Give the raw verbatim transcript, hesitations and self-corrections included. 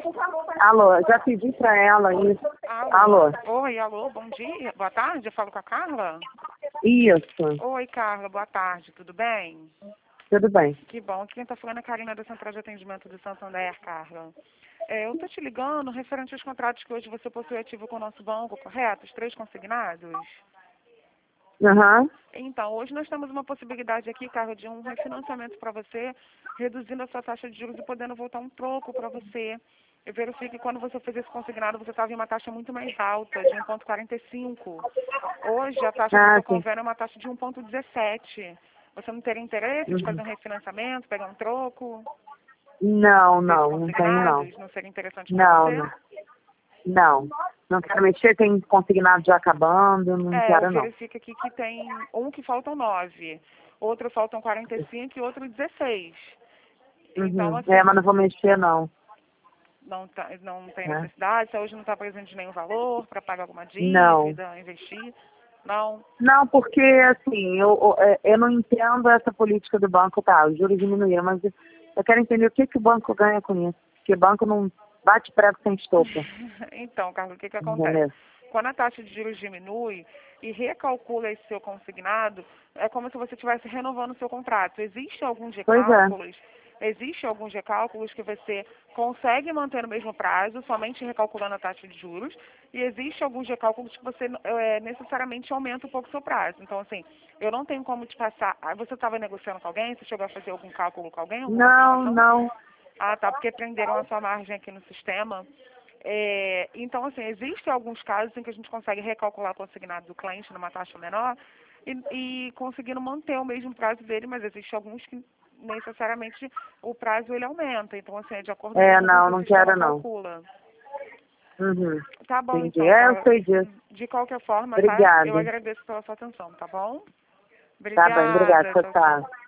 Alô, já pedi pra ela isso. Alô. Alô. Oi, alô, bom dia. Boa tarde, eu falo com a Carla? Isso. Oi, Carla, boa tarde, tudo bem? Tudo bem. Que bom. Quem está falando é a Karina da Central de Atendimento do Santander, Carla. É, eu estou te ligando referente aos contratos que hoje você possui ativo com o nosso banco, correto? Os três consignados? Aham. Então, hoje nós temos uma possibilidade aqui, Carla, de um refinanciamento para você, reduzindo a sua taxa de juros e podendo voltar um troco para você. Eu verifico que quando você fez esse consignado, você estava em uma taxa muito mais alta, de um vírgula quarenta e cinco. Hoje, a taxa do Ah, seu sim. convênio é uma taxa de um vírgula dezessete. Você não teria interesse de Uhum. fazer um refinanciamento, pegar um troco Não, desses não, não tenho não. consignados? Não seria interessante para Não, você? não. Não. Não quero mexer, tem consignado já acabando, não É, eu quero não. verifico aqui que tem um que faltam nove, outro faltam quarenta e cinco e outro dezesseis. Então, Uhum. assim, É, mas não vou mexer não. não, tá, não tem É. necessidade, você hoje não está presente de nenhum valor para pagar alguma Não. dívida, investir? Não? Não, porque assim, eu, eu é, eu não entendo essa política do banco, tá, os juros diminuíram, mas eu quero entender o que, que o banco ganha com isso. Porque o banco não bate prego sem estopa. Então, Carlos, o que, que acontece? Entendeu? Quando a taxa de juros diminui e recalcula esse seu consignado, é como se você estivesse renovando o seu contrato. Existem alguns Pois é. recálculos, existem alguns recálculos que você consegue manter no mesmo prazo, somente recalculando a taxa de juros, e existem alguns recálculos que você é, necessariamente aumenta um pouco o seu prazo. Então, assim, eu não tenho como te passar. Ah, você estava negociando com alguém? Você chegou a fazer algum cálculo com alguém, alguma Não, simulação? não. Ah, tá, porque prenderam a sua margem aqui no sistema. É, então, assim, existem alguns casos em que a gente consegue recalcular o consignado do cliente numa taxa menor e, e conseguindo manter o mesmo prazo dele, mas existem alguns que necessariamente o prazo ele aumenta. Então, assim, é de acordo É, mesmo com o não, que o não sistema quero não. calcula. Uhum. Tá bom, Entendi. então, É, eu tá? sei disso. De qualquer forma, tá? Eu Obrigada. agradeço pela sua atenção, tá bom? Tá bem, obrigada. Obrigada, Tchau, tchau, tchau. tchau.